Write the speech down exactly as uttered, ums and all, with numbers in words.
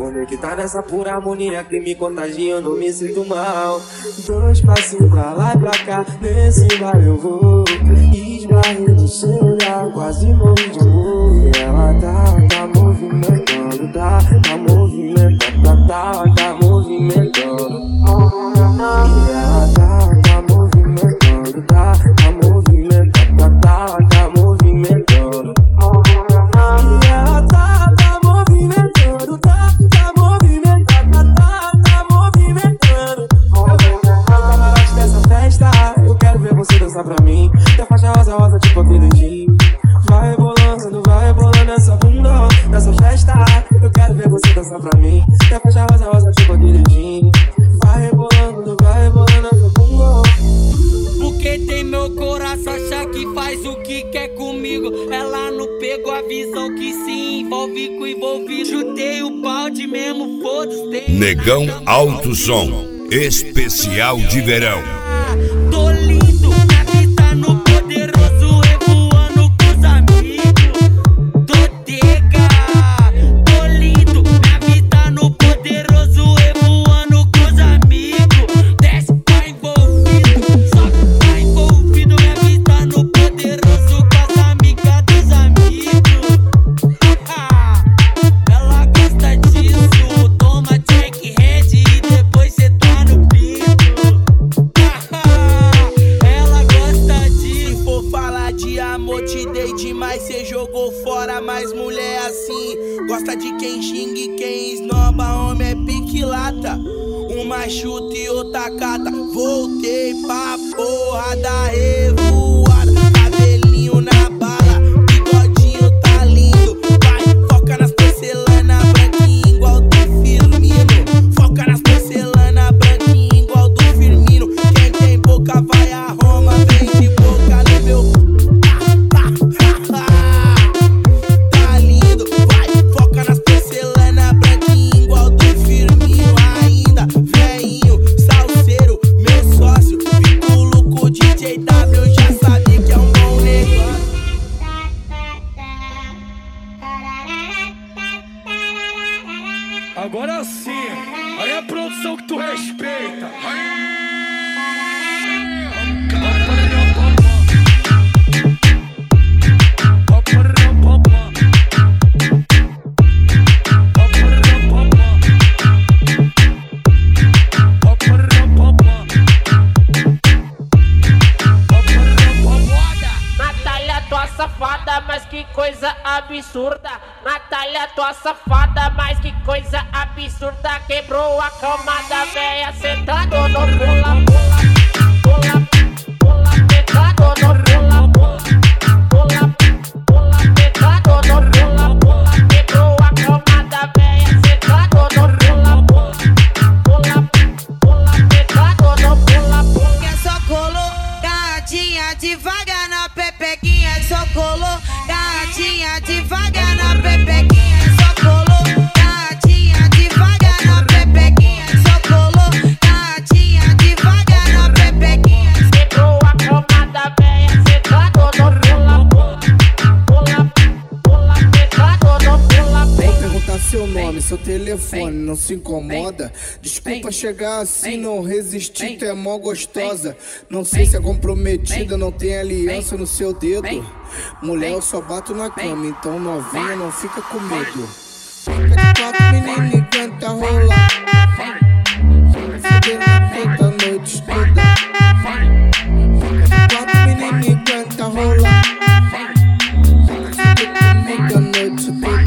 Conectar nessa pura harmonia que me contagia, eu não me sinto mal. Dois passinhos pra lá e pra cá, nesse vai eu vou. Esbarrei no seu olhar, quase morri de amor. E ela tá, tá movimentando, tá, tá movimentando, tá, tá, tá movimentando. E ela tá, tá movimentando, tá, tá movimentando, tá, tá, tá movimentando. E ela tá, tá movimentando, tá, tá movimentando, tá, tá movimentando. Camarote dessa festa, eu quero ver você dançar pra mim. Tem faixa rosa, rosa tipo aquele jean. Vai rebolando, vai rebolando essa bunda nessa festa, eu quero ver você dançar pra mim. Tem faixa rosa, rosa tipo aquele jean. Vai rebolando, vai rebolando essa bunda. Porque tem meu coração, acha que faz o que quer comigo. Ela não pegou a visão que se envolve com envolvido. Chutei o balde mesmo, foda-se. Negão Alto Som, especial de verão. Tô lindo, minha vista no poderoso, revoando com os amigos. Dotega, tô lindo, minha vista no poderoso, revoando com os amigos. Desce, tá envolvido, sobe, tá envolvido. Minha vista no poderoso, com as amigas dos amigos. Ela gosta disso, toma check hand e depois cê tá no pico. Ela gosta disso. Se for falar de amor, te dei demais, cê jogou fora, mas mulher assim gosta de quem xinga e quem esnoba, homem é pique lata. Uma chuta e outra cata. Voltei pra porra da revoada. Cabelinho na bala, bigodinho tá lindo. Vai, foca nas porcelanas branquinha igual do Firmino. Foca nas porcelanas branquinha igual do Firmino. Quem tem boca vai a Roma, vem de boca no meu. Tá lindo, vai, foca nas porcelanas branquinha igual do Firmino. Ainda, veinho, salseiro, meu sócio, vinculo com o D J W, já sabe que é um bom negócio. Agora sim, aí é a produção que tu respeita. Natália, tua safada, mas que coisa absurda. Natália, tua safada, mas que coisa absurda. Quebrou a cama da véia, sentado no pula, pula, pula, pula, sentado no pula, pula, pula, pula, sentado no pula, pula. Quebrou a cama da véia, sentado no pula, pula, pula, pula, sentado no pula, pula. Que só colou, gatinha devagar na pepequinha. Só colou, gatinha devagar na pepequinha. Só colou, gatinha devagar na pepequinha. Só colou, gatinha devagar na pepequinha. Quebrou a cama da véia, sentado no pula, pula, pula, pula, sentado no pula, Vou pula. perguntar seu nome, seu telefone, não se incomoda? Desculpa chegar assim, não resisti, tu é mó gostosa. Não sei se é comprometida, não tem aliança no seu dedo. Mulher, eu só bato na cama, então novinha, não fica com medo. Fica de quatro, menina, e canta rolar. Fudendo toda noite toda. Fica de quatro, menina, e canta rolar. Fica comigo a noite toda.